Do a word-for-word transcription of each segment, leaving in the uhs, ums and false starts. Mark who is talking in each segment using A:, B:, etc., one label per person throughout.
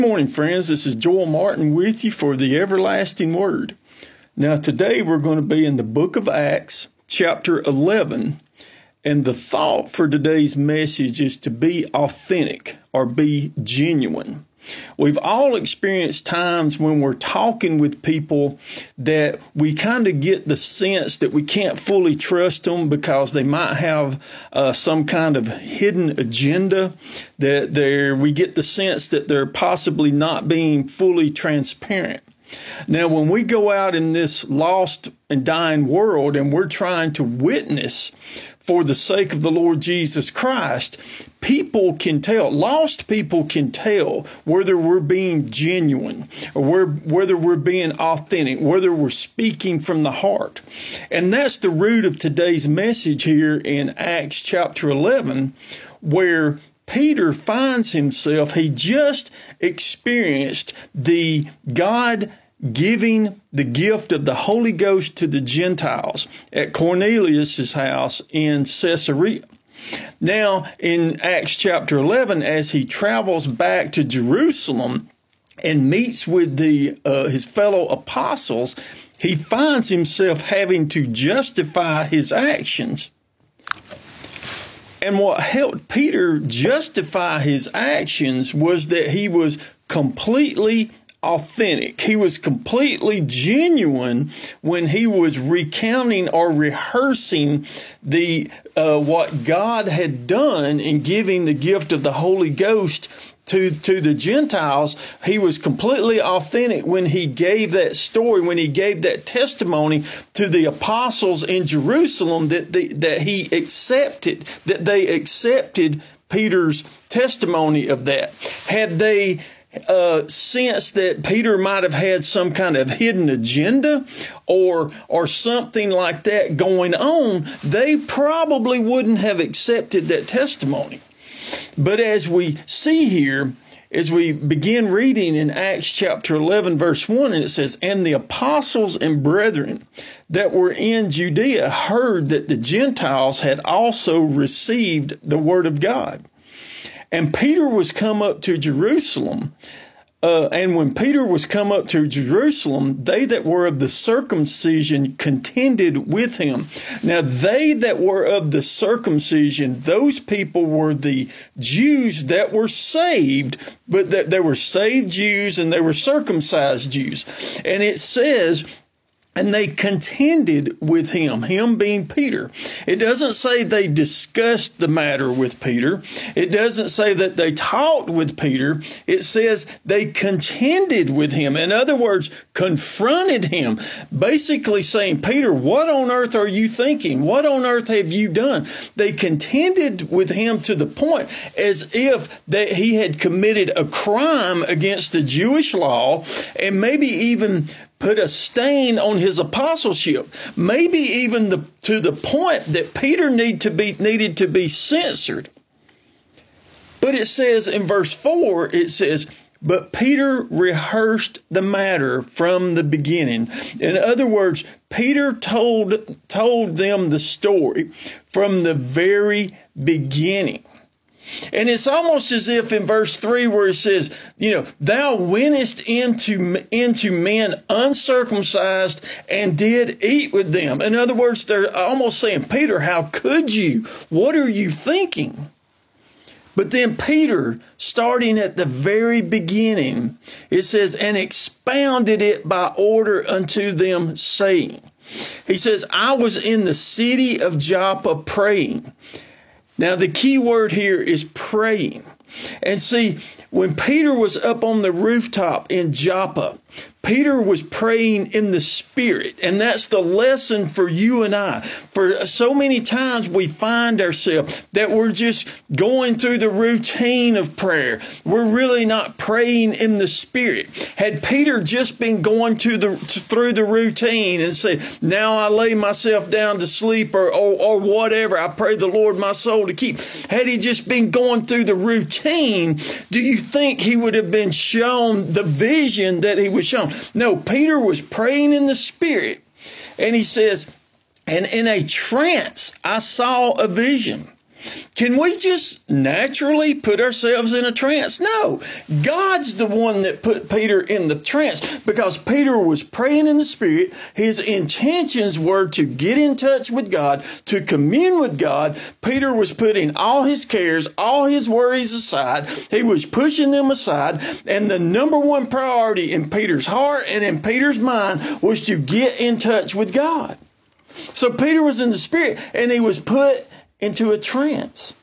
A: Good morning, friends. This is Joel Martin with you for the Everlasting Word. Now, today we're going to be in the book of Acts, chapter eleven, and the thought for today's message is to be authentic or be genuine. We've all experienced times when we're talking with people that we kind of get the sense that we can't fully trust them because they might have uh, some kind of hidden agenda, that they're, we get the sense that they're possibly not being fully transparent. Now, when we go out in this lost and dying world and we're trying to witness for the sake of the Lord Jesus Christ, people can tell, lost people can tell whether we're being genuine or whether we're being authentic, whether we're speaking from the heart. And that's the root of today's message here in Acts chapter eleven, where Peter finds himself, he just experienced the God giving the gift of the Holy Ghost to the Gentiles at Cornelius' house in Caesarea. Now, in Acts chapter eleven, as he travels back to Jerusalem and meets with the uh, his fellow apostles, he finds himself having to justify his actions. And what helped Peter justify his actions was that he was completely authentic. He was completely genuine when he was recounting or rehearsing the uh, what God had done in giving the gift of the Holy Ghost to to the Gentiles. He was completely authentic when he gave that story, when he gave that testimony to the apostles in Jerusalem that they, that he accepted, that they accepted Peter's testimony of that. Had they Uh, sense that Peter might have had some kind of hidden agenda or or something like that going on, they probably wouldn't have accepted that testimony. But as we see here, as we begin reading in Acts chapter eleven, verse one, and it says, "And the apostles and brethren that were in Judea heard that the Gentiles had also received the word of God. And Peter was come up to Jerusalem, uh, and when Peter was come up to Jerusalem, they that were of the circumcision contended with him." Now, they that were of the circumcision, those people were the Jews that were saved, but that they were saved Jews and they were circumcised Jews. And it says, and they contended with him, him being Peter. It doesn't say they discussed the matter with Peter. It doesn't say that they talked with Peter. It says they contended with him. In other words, confronted him, basically saying, "Peter, what on earth are you thinking? What on earth have you done?" They contended with him to the point as if that he had committed a crime against the Jewish law and maybe even put a stain on his apostleship, maybe even the, to the point that Peter need to be, needed to be censored. But it says in verse four, it says, "But Peter rehearsed the matter from the beginning." In other words, Peter told, told them the story from the very beginning. And it's almost as if in verse three where it says, you know, "Thou wentest into, into men uncircumcised and did eat with them." In other words, they're almost saying, "Peter, how could you? What are you thinking?" But then Peter, starting at the very beginning, it says, "And expounded it by order unto them, saying," he says, "I was in the city of Joppa praying." Now, the key word here is praying. And see, when Peter was up on the rooftop in Joppa, Peter was praying in the Spirit. And that's the lesson for you and I. For so many times we find ourselves that we're just going through the routine of prayer. We're really not praying in the Spirit. Had Peter just been going to the, through the routine and said, "Now I lay myself down to sleep," or, or, or whatever, "I pray the Lord my soul to keep." Had he just been going through the routine, do you think he would have been shown the vision that he was shown? No, Peter was praying in the Spirit. And he says, "And in a trance I saw a vision." Can we just naturally put ourselves in a trance? No. God's the one that put Peter in the trance, because Peter was praying in the Spirit. His intentions were to get in touch with God, to commune with God. Peter was putting all his cares, all his worries aside. He was pushing them aside. And the number one priority in Peter's heart and in Peter's mind was to get in touch with God. So Peter was in the Spirit, and he was put into a trance.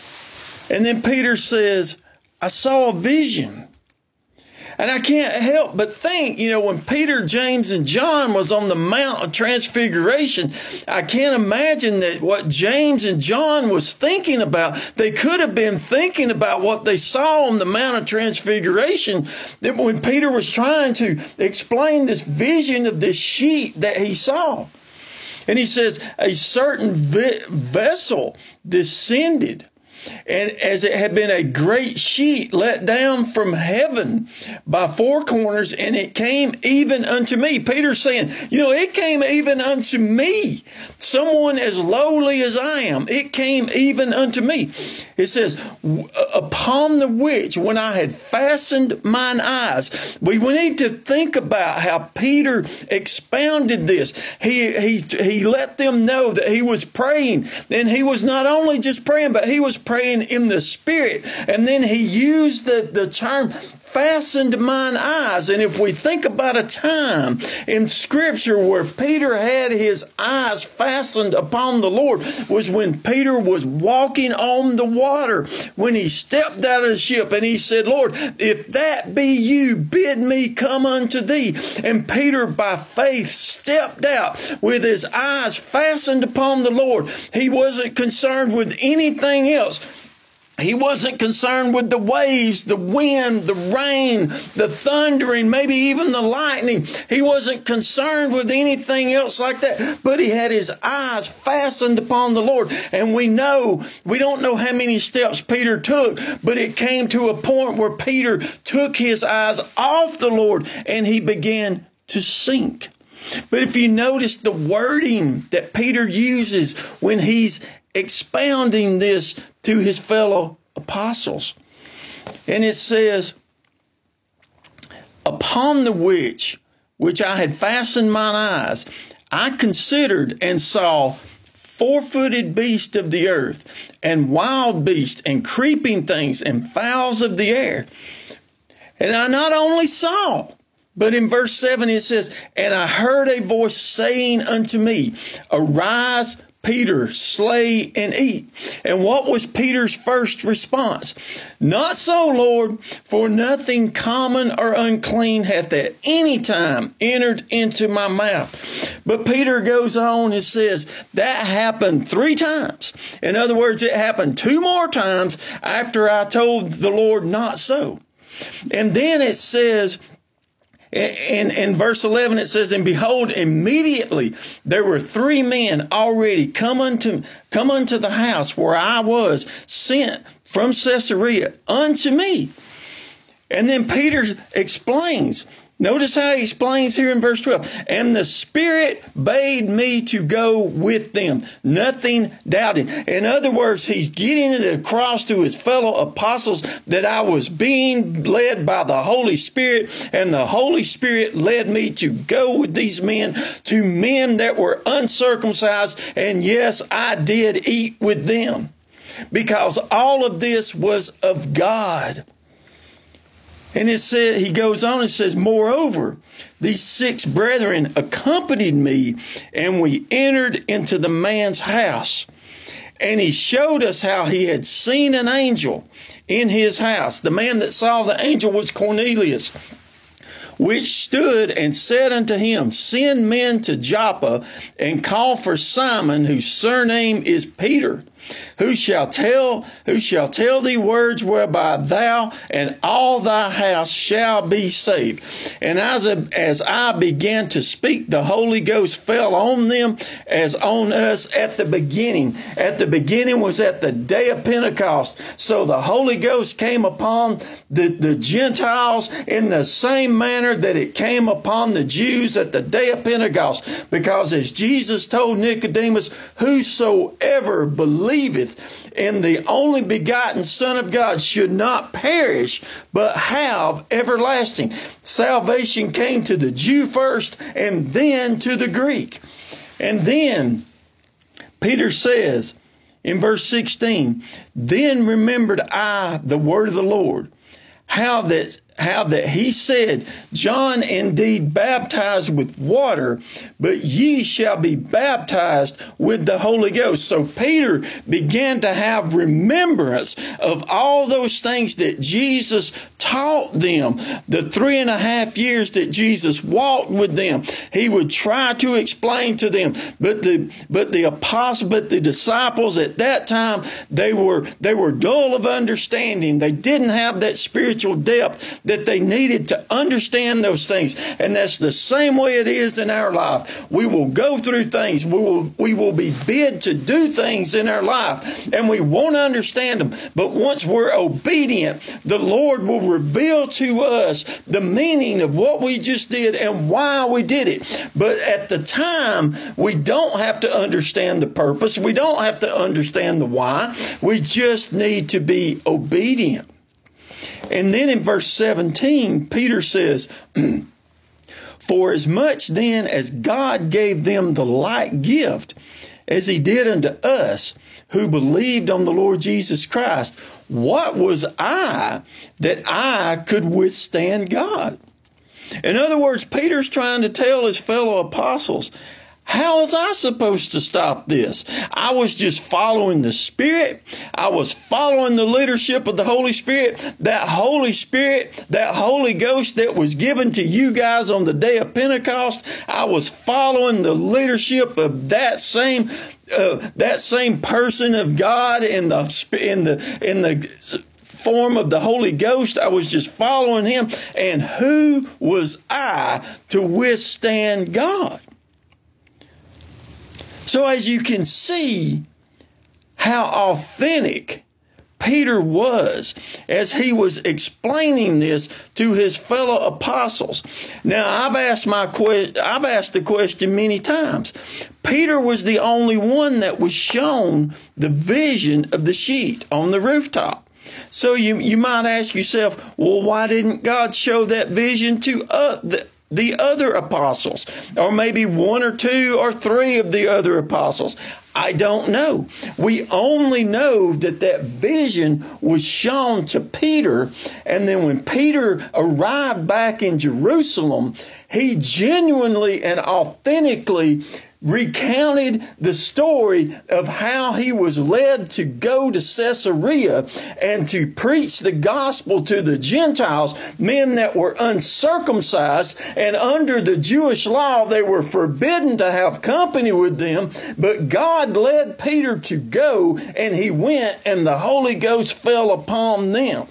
A: And then Peter says, I saw a vision. And I can't help but think, you know, when Peter, James, and John was on the Mount of Transfiguration, I can't imagine that what James and John was thinking about. They could have been thinking about what they saw on the Mount of Transfiguration, that when Peter was trying to explain this vision of this sheet that he saw. And he says, a certain vi- vessel descended, and as it had been a great sheet let down from heaven by four corners, and it came even unto me. Peter's saying, you know, it came even unto me. Someone as lowly as I am, it came even unto me. It says, upon the which, when I had fastened mine eyes. We, we need to think about how Peter expounded this. He, he, he let them know that he was praying, and he was not only just praying, but he was praying praying in the Spirit. And then he used the, the term fastened mine eyes. And if we think about a time in Scripture where Peter had his eyes fastened upon the Lord, was when Peter was walking on the water, when he stepped out of the ship and he said, Lord, if that be you, bid me come unto thee. And Peter by faith stepped out with his eyes fastened upon the Lord. He wasn't concerned with anything else. He wasn't concerned with the waves, the wind, the rain, the thundering, maybe even the lightning. He wasn't concerned with anything else like that. But he had his eyes fastened upon the Lord. And we know, we don't know how many steps Peter took, but it came to a point where Peter took his eyes off the Lord and he began to sink. But if you notice the wording that Peter uses when he's expounding this to his fellow apostles. And it says, upon the which, which I had fastened mine eyes, I considered and saw four-footed beasts of the earth, and wild beasts, and creeping things, and fowls of the air. And I not only saw, but in verse seven it says, and I heard a voice saying unto me, arise, Peter, slay and eat. And what was Peter's first response? Not so, Lord, for nothing common or unclean hath at any time entered into my mouth. But Peter goes on and says that happened three times. In other words, it happened two more times after I told the Lord not so. And then it says, In, in verse eleven, it says, and behold, immediately there were three men already come unto, come unto the house where I was sent from Caesarea unto me. And then Peter explains. Notice how he explains here in verse twelve. And the Spirit bade me to go with them, nothing doubting. In other words, he's getting it across to his fellow apostles that I was being led by the Holy Spirit, and the Holy Spirit led me to go with these men, to men that were uncircumcised. And yes, I did eat with them, because all of this was of God. And it said, he goes on and says, moreover, these six brethren accompanied me, and we entered into the man's house. And he showed us how he had seen an angel in his house. The man that saw the angel was Cornelius, which stood and said unto him, send men to Joppa and call for Simon, whose surname is Peter, who shall tell, who shall tell thee words whereby thou and all thy house shall be saved. And as, a, as I began to speak, the Holy Ghost fell on them as on us at the beginning. At the beginning was at the day of Pentecost. So the Holy Ghost came upon the, the Gentiles in the same manner that it came upon the Jews at the day of Pentecost. Because as Jesus told Nicodemus, whosoever believes believeth in the only begotten Son of God should not perish, but have everlasting. Salvation came to the Jew first and then to the Greek. And then Peter says in verse sixteen, then remembered I the word of the Lord, how that how that he said, John indeed baptized with water, but ye shall be baptized with the Holy Ghost. So Peter began to have remembrance of all those things that Jesus taught them. The three and a half years that Jesus walked with them, he would try to explain to them. But the but the apostles, but the disciples at that time, they were they were dull of understanding. They didn't have that spiritual depth that they needed to understand those things. And that's the same way it is in our life. We will go through things. We will, we will be bid to do things in our life, and we won't understand them. But once we're obedient, the Lord will reveal to us the meaning of what we just did and why we did it. But at the time, we don't have to understand the purpose. We don't have to understand the why. We just need to be obedient. And then in verse seventeen, Peter says, for as much then as God gave them the like gift as he did unto us who believed on the Lord Jesus Christ, what was I that I could withstand God? In other words, Peter's trying to tell his fellow apostles, how was I supposed to stop this? I was just following the Spirit. I was following the leadership of the Holy Spirit. That Holy Spirit, that Holy Ghost that was given to you guys on the day of Pentecost, I was following the leadership of that same uh, that same person of God in the in the in the form of the Holy Ghost. I was just following him. And who was I to withstand God? So as you can see how authentic Peter was as he was explaining this to his fellow apostles. Now, I've asked my que- I've asked the question many times. Peter was the only one that was shown the vision of the sheet on the rooftop. So you, you might ask yourself, well, why didn't God show that vision to uh, the the other apostles, or maybe one or two or three of the other apostles? I don't know. We only know that that vision was shown to Peter. And then when Peter arrived back in Jerusalem, he genuinely and authentically recounted the story of how he was led to go to Caesarea and to preach the gospel to the Gentiles, men that were uncircumcised, and under the Jewish law they were forbidden to have company with them. But God led Peter to go, and he went, and the Holy Ghost fell upon them.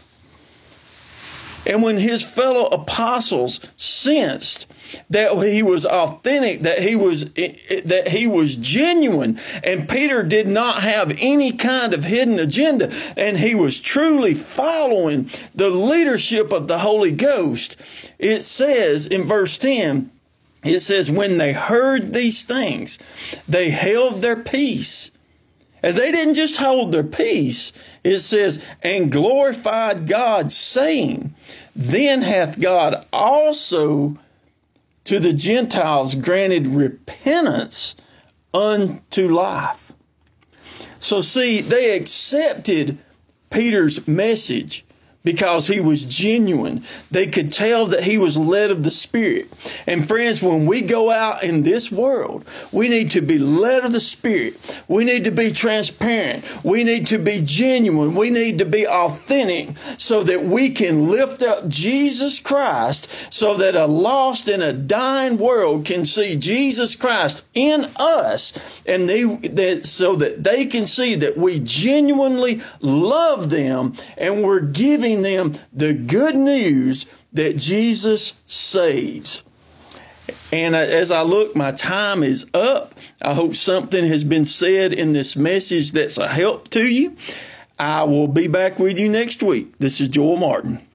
A: And when his fellow apostles sensed that he was authentic, that he was that he was genuine, and Peter did not have any kind of hidden agenda, and he was truly following the leadership of the Holy Ghost, it says in verse ten, it says, when they heard these things, they held their peace. And they didn't just hold their peace. It says, and glorified God, saying, then hath God also to the Gentiles granted repentance unto life. So see, they accepted Peter's message because he was genuine. They could tell that he was led of the Spirit. And friends, when we go out in this world, we need to be led of the Spirit. We need to be transparent. We need to be genuine. We need to be authentic so that we can lift up Jesus Christ, so that a lost and a dying world can see Jesus Christ in us, and they that so that they can see that we genuinely love them and we're giving them the good news that Jesus saves. And as I look, my time is up. I hope something has been said in this message that's a help to you. I will be back with you next week. This is Joel Martin.